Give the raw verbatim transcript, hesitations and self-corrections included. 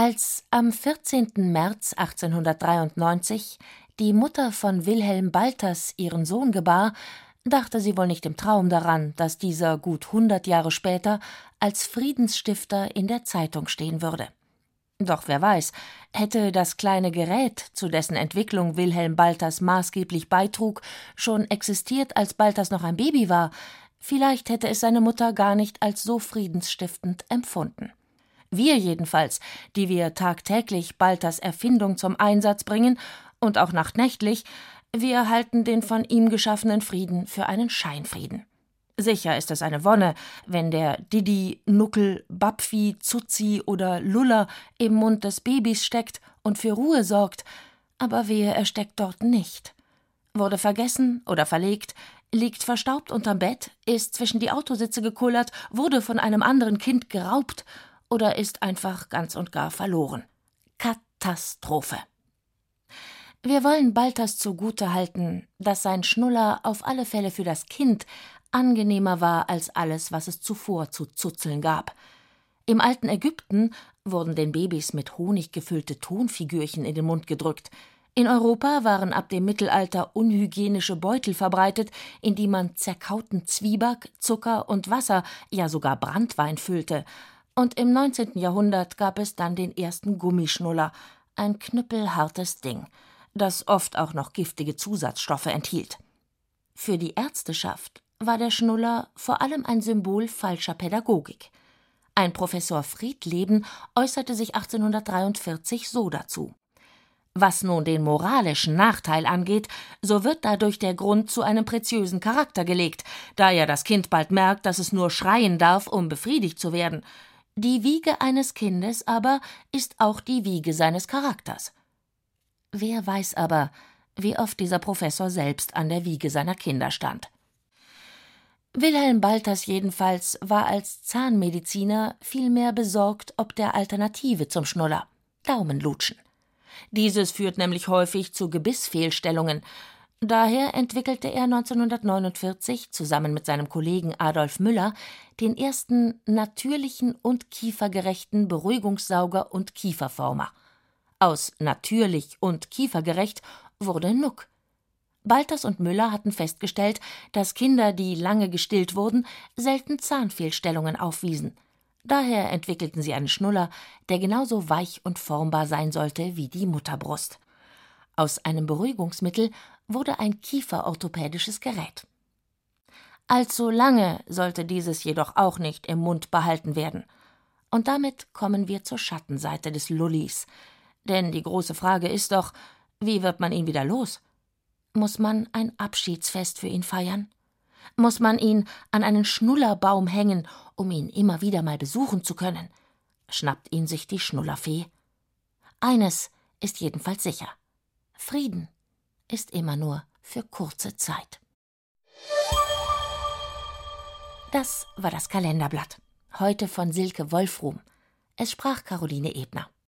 Als am vierzehnten März achtzehnhundertdreiundneunzig die Mutter von Wilhelm Balthas ihren Sohn gebar, dachte sie wohl nicht im Traum daran, dass dieser gut hundert Jahre später als Friedensstifter in der Zeitung stehen würde. Doch wer weiß, hätte das kleine Gerät, zu dessen Entwicklung Wilhelm Balthas maßgeblich beitrug, schon existiert, als Balthas noch ein Baby war, vielleicht hätte es seine Mutter gar nicht als so friedensstiftend empfunden. Wir jedenfalls, die wir tagtäglich Balthas Erfindung zum Einsatz bringen und auch nachtnächtlich, wir halten den von ihm geschaffenen Frieden für einen Scheinfrieden. Sicher ist es eine Wonne, wenn der Didi, Nuckel, Bapfi, Zuzi oder Luller im Mund des Babys steckt und für Ruhe sorgt, aber wehe, er steckt dort nicht. Wurde vergessen oder verlegt, liegt verstaubt unterm Bett, ist zwischen die Autositze gekullert, wurde von einem anderen Kind geraubt oder ist einfach ganz und gar verloren. Katastrophe. Wir wollen Balthas zugute halten, dass sein Schnuller auf alle Fälle für das Kind angenehmer war als alles, was es zuvor zu zuzeln gab. Im alten Ägypten wurden den Babys mit Honig gefüllte Tonfigürchen in den Mund gedrückt. In Europa waren ab dem Mittelalter unhygienische Beutel verbreitet, in die man zerkauten Zwieback, Zucker und Wasser, ja sogar Branntwein füllte. Und im neunzehnten Jahrhundert gab es dann den ersten Gummischnuller, ein knüppelhartes Ding, das oft auch noch giftige Zusatzstoffe enthielt. Für die Ärzteschaft war der Schnuller vor allem ein Symbol falscher Pädagogik. Ein Professor Friedleben äußerte sich achtzehnhundertdreiundvierzig so dazu: Was nun den moralischen Nachteil angeht, so wird dadurch der Grund zu einem preziösen Charakter gelegt, da ja das Kind bald merkt, dass es nur schreien darf, um befriedigt zu werden. Die Wiege eines Kindes aber ist auch die Wiege seines Charakters. Wer weiß aber, wie oft dieser Professor selbst an der Wiege seiner Kinder stand. Wilhelm Balthas jedenfalls war als Zahnmediziner vielmehr besorgt ob der Alternative zum Schnuller: Daumenlutschen. Dieses führt nämlich häufig zu Gebissfehlstellungen. Daher entwickelte er neunzehnhundertneunundvierzig zusammen mit seinem Kollegen Adolf Müller den ersten natürlichen und kiefergerechten Beruhigungssauger und Kieferformer. Aus natürlich und kiefergerecht wurde Nuck. Balthas und Müller hatten festgestellt, dass Kinder, die lange gestillt wurden, selten Zahnfehlstellungen aufwiesen. Daher entwickelten sie einen Schnuller, der genauso weich und formbar sein sollte wie die Mutterbrust. Aus einem Beruhigungsmittel wurde ein kieferorthopädisches Gerät. Allzu lange sollte dieses jedoch auch nicht im Mund behalten werden. Und damit kommen wir zur Schattenseite des Lullis. Denn die große Frage ist doch, wie wird man ihn wieder los? Muss man ein Abschiedsfest für ihn feiern? Muss man ihn an einen Schnullerbaum hängen, um ihn immer wieder mal besuchen zu können? Schnappt ihn sich die Schnullerfee? Eines ist jedenfalls sicher: Frieden ist immer nur für kurze Zeit. Das war das Kalenderblatt. Heute von Silke Wolfruhm. Es sprach Caroline Ebner.